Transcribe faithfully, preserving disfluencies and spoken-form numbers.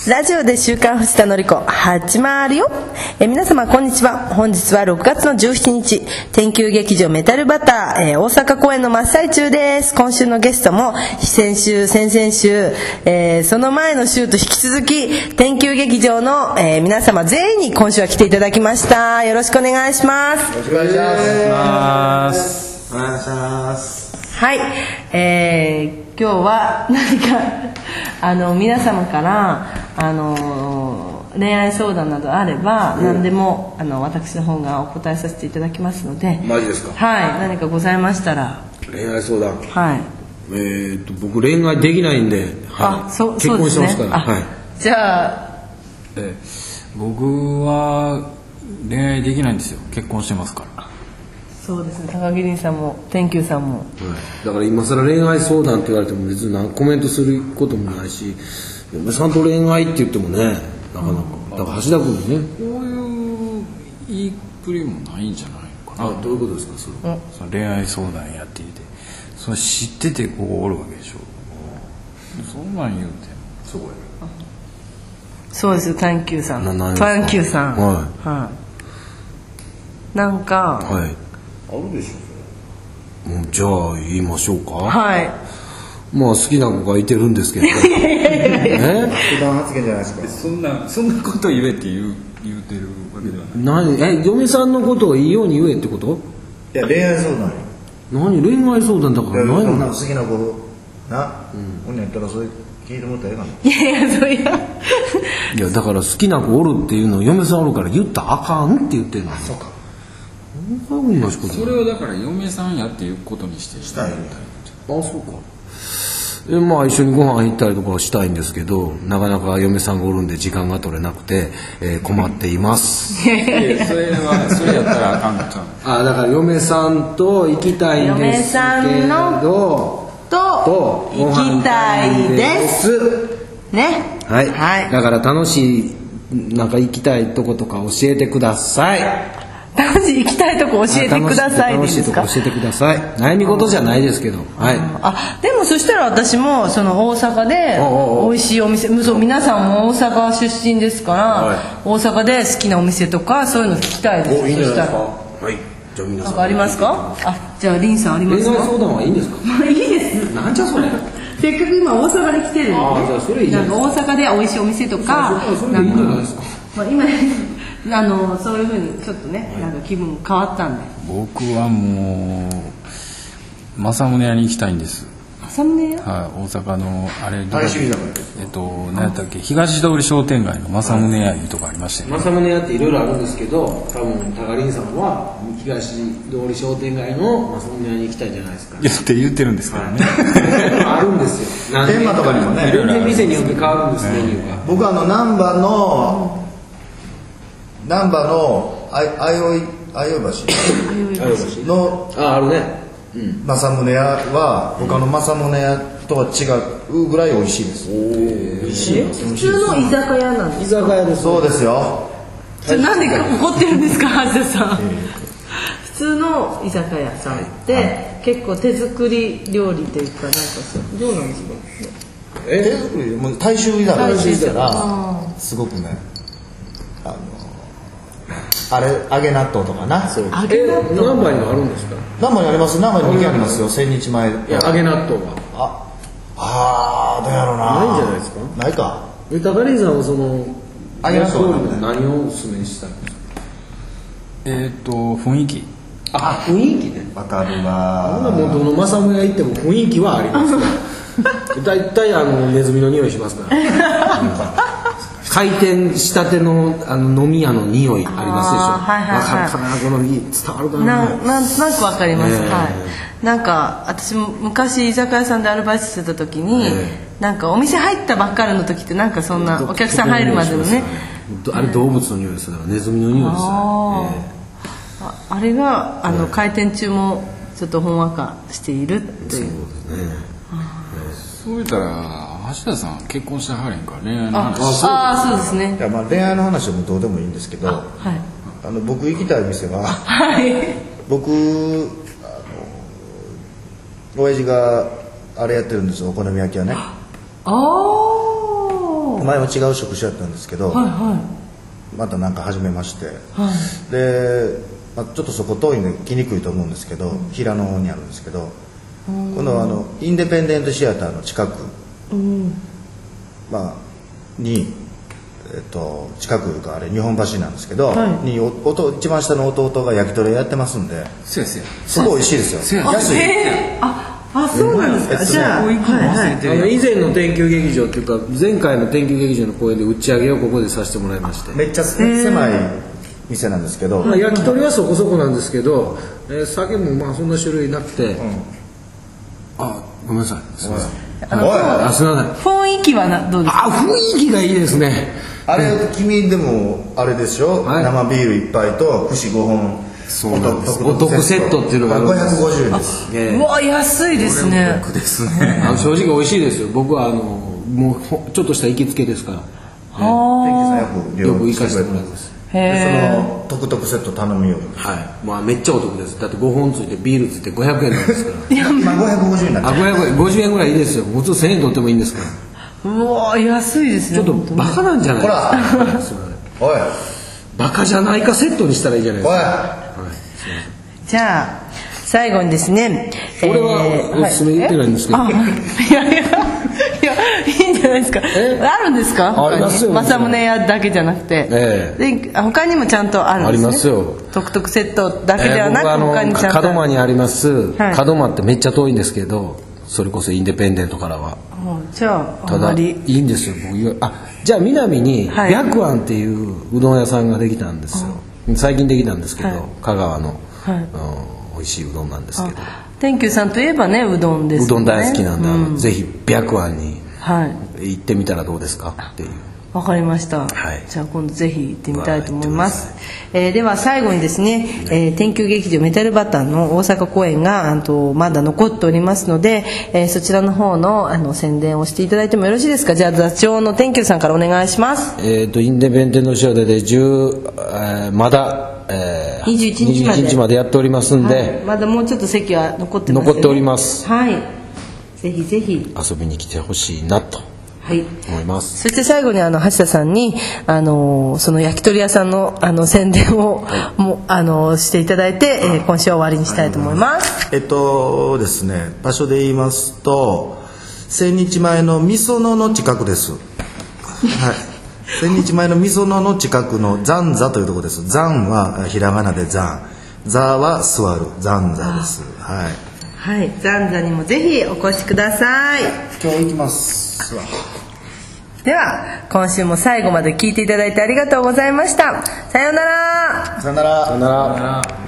ラジオで週刊藤田紀子始まるよ。え皆様こんにちは。本日はろくがつのじゅうしちにち、天球劇場メタルバター、えー、大阪公演の真っ最中です。今週のゲストも先週先々週、えー、その前の週と引き続き天球劇場の、えー、皆様全員に今週は来ていただきました。よろしくお願いします。 よろしくお願いします。お願いします。 はい、えー、今日は何かあの皆様からあの恋愛相談などあれば、うん、何でもあの私の方がお答えさせていただきますので。 マジですか？ はい、何かございましたら。 恋愛相談。 はい。 えーと僕恋愛できないんで、はい、 あ、そ結婚してますから。はい。 じゃあ、 え僕は恋愛できないんですよ。結婚してますから。 そうですね。高木凛さんも天球さんも。はい、 だから今更恋愛相談って言われても別にコメントすることもないし、嫁さんと恋愛って言ってもね、なかなか。だから橋田君にね。 こういう言いっぷりもないんじゃないのかな。 あ、どういうことですかそれ。 うん、その恋愛相談やっていて、それ知っててここおるわけでしょ。そんなん言うても。 そうや。 そうですよ、天球さん。 な天球さん。 はい。 はい。なんか。 はい。あるでしょ。もうじゃあ言いましょうか。 はい。 まあ好きな子がいてるんですけど。 ね。普段発言じゃないですか。 そんなそんなこと言えって言う言うてるわけではない。 何え嫁さんのことをいいように言えってこと？ いや恋愛相談。 何恋愛相談だから何やな好きな子な。うん。やったらそれ聞いてもらったらええかな。 いやいやそれや。 いやだから好きな子おるっていうのを嫁さんおるから言ったらあかんって言ってるの。 そうか。 それをだから嫁さんやっていうことにしてしたいみたいな。あ、そうか。えまあ一緒にご飯行ったりとかしたいんですけど、なかなか嫁さんがおるんで時間が取れなくて、えー、困っています。 いやそれはそれやったらあかんのちゃう。 あ、だから嫁さんと行きたいんですけど、嫁さんのと行きたいですね。 はい、はい、だから楽しいなんか行きたいとことか教えてください。 楽しい行きたいとこ教えてくださいですか？ 楽しいとこ教えてください。悩み事じゃないですけど、はい。 あ、でもそしたら私もその大阪で美味しいお店、そう皆さんも大阪出身ですから、はい、大阪で好きなお店とかそういうの聞きたいです。 お、いいんじゃないですか。はい。じゃあ皆さん。 なんかありますか？あ、じゃあリンさんありますか？ 恋愛相談はいいんですか？ いいです。 なんじゃそれ。 せっかく今大阪に来てるんで、 あ、じゃあそれいいです。 なんか大阪で美味しいお店とか、 それいいんじゃないですか。 まあ今あのそういう風にちょっとね、なんか気分変わったんで。 僕はもう正宗屋に行きたいんです。 正宗屋？ はい、大阪のあれ大衆居酒屋。 えっと何やったっけ、東通り商店街の正宗屋いうとこありまして、ね。 正宗屋っていろいろあるんですけど、多分高林さんは東通り商店街の正宗屋に行きたいじゃないですか。 言って言ってるんですからね。 あるんですよ。 天満とかにもね。 いろんな店によって変わるんです、メニューが。 僕はあの難波の難波のあいあよいあよい橋のああるね。 正宗屋は他の正宗屋とは違うぐらい美味しいです。 美味しい。 普通の居酒屋なんですか？ 居酒屋です。 そうですよ。 なんで怒ってるんですか、橋田さん。普通の居酒屋さんって結構手作り料理というかなんかそうどうなんですか？ 手作りもう大衆居酒屋ですからすごくね。あのあれ揚げ納豆とかな。そう。 揚げ納豆。 何杯にもあるんですか？ 何杯にあります。何杯にもにけんありますよ。千日前。いや揚げ納豆は。 あ、あーどうやろうな。 ないんじゃないですか？ ないか。 え、高林さんはその揚げ納豆は何をおすすめしたんですか？ えっと雰囲気。 あ、雰囲気ね。 わかるわ。 ほなもうどの正宗屋行っても雰囲気はありますから。だいたいあのネズミの匂いしますから。開店したてのあの飲み屋の匂いありますでしょ。 はいはいはい。 わかるかな、この日伝わるかな。 ななんとなくわかります。 えー、 はい。なんか私も昔居酒屋さんでアルバイトしてた時に、えー、なんかお店入ったばっかりの時ってなんかそんなお客さん入るまでのね。 あれ動物の匂いですから、ネズミの匂いですあ、えー、あ, あれがあの、えー、開店中もちょっとほんわかしているという。そうですね。 そう言ったら橋田さん結婚してはれんから恋愛の話。 ああ、そうですね。 いや、まあ恋愛の話はもうどうでもいいんですけど、あ、 はい、 あの僕行きたい店は、 はい、 僕あの親父があれやってるんですよ、お好み焼きはね。 ああ。 前は違う職種やったんですけど、 はいはまたなんか始めまして、 いはいで、まあ、ちょっとそこ遠いんで来にくいと思うんですけど、平野にあるんですけど、今度はあのインデペンデントシアターの近く、 うんまあ、に、えっと、近くがあれ日本橋なんですけど、 はいにおおと一番下の弟が焼き鳥やってますんで、 そうやそうやすごい美味しいですよ。 あ安い。 えー、ああそうなんですか、 えっとねじゃあ、 こう行くの忘れはいてるあの以前の天球劇場っていうか前回の天球劇場の公演で打ち上げをここでさせてもらいまして、 めっちゃ狭い店なんですけど、 まあ、焼き鳥はそこそこなんですけど、えー酒もまあそんな種類なくて、あごめんなさいすみませんおいあすみません雰囲気はなどうですか？ あ雰囲気がいいですね。 あれ君でもあれでしょ、 はい生ビールいっぱいと串ごほんそうなんですおお得セットっていうのがあるんごひゃですくごじゅうえんです。 ええうわ安いですね。 僕ですね。 あの正直美味しいですよ。僕はあのもうほちょっとした行きつけですから、 天気さんよくよく行かせてもらいます。 へでそえ。 のトクトクセット頼むようにはい、まあめっちゃお得です。だってごほんついてビールついてごひゃくえんなんですから今ごひゃくごじゅうえんになっあてごひゃくえんごじゅうえんぐらいいいですよ。普通せんえん取ってもいいんですから。 うわ安いですね。 ちょっと本当にバカなんじゃないほらですか。すいませんおいバカじゃないかセットにしたらいいじゃないですおいか。 じゃあ最後にですね、 これはおすすめ言ってないんですけどはい、あいやいやいやいいんじゃないですか。あるんですか？ ありますよ政宗屋だけじゃなくて、 えで他にもちゃんとあるんですね。 ありますよ。 トクトクセットだけではなく、 えー僕は他にちゃんとあの門真にあります、 はい門真ってめっちゃ遠いんですけど、それこそインデペンデントからはうんじゃああただいんまりいんですよ。僕言うあじゃあ南にはい白庵っていううどん屋さんができたんですよ、最近できたんですけど、 はい香川の、 はいうん美味しいうどんなんですけど、 天球さんといえばねうどんですよね。 うどん大好きなんで、あのうんぜひ白庵にはい行ってみたらどうですかっていう。 わかりました、 はいじゃあ今度ぜひ行ってみたいと思います、えーでは最後にですね、えー天球劇場メタルバターの大阪公演があとまだ残っておりますので、えーそちらの方のあの宣伝をしていただいてもよろしいですか？じゃあ座長の天球さんからお願いします。 えー、とインデペンデントシアターでじゅう、えーまだ、えー、 にじゅういちにちまでにじゅういちにちまでやっておりますんで、 はい、まだもうちょっと席は残ってますよね。 残っておりますはいぜひぜひ遊びに来てほしいなとはい思います。 そして最後にあの橋田さんにあのその焼き鳥屋さんのあの宣伝を、もあのしていただいて、えー今週は終わりにしたいと思います。 えっとですね場所で言いますと千日前のみそのの近くですはい千日前のみそのの近くの残座というところです。残はひらがなで残、座は座る残座です。はいはい、残座にもぜひお越しください。 今日行きますでは今週も最後まで聞いていただいてありがとうございました。さようなら。 さよならさよなら。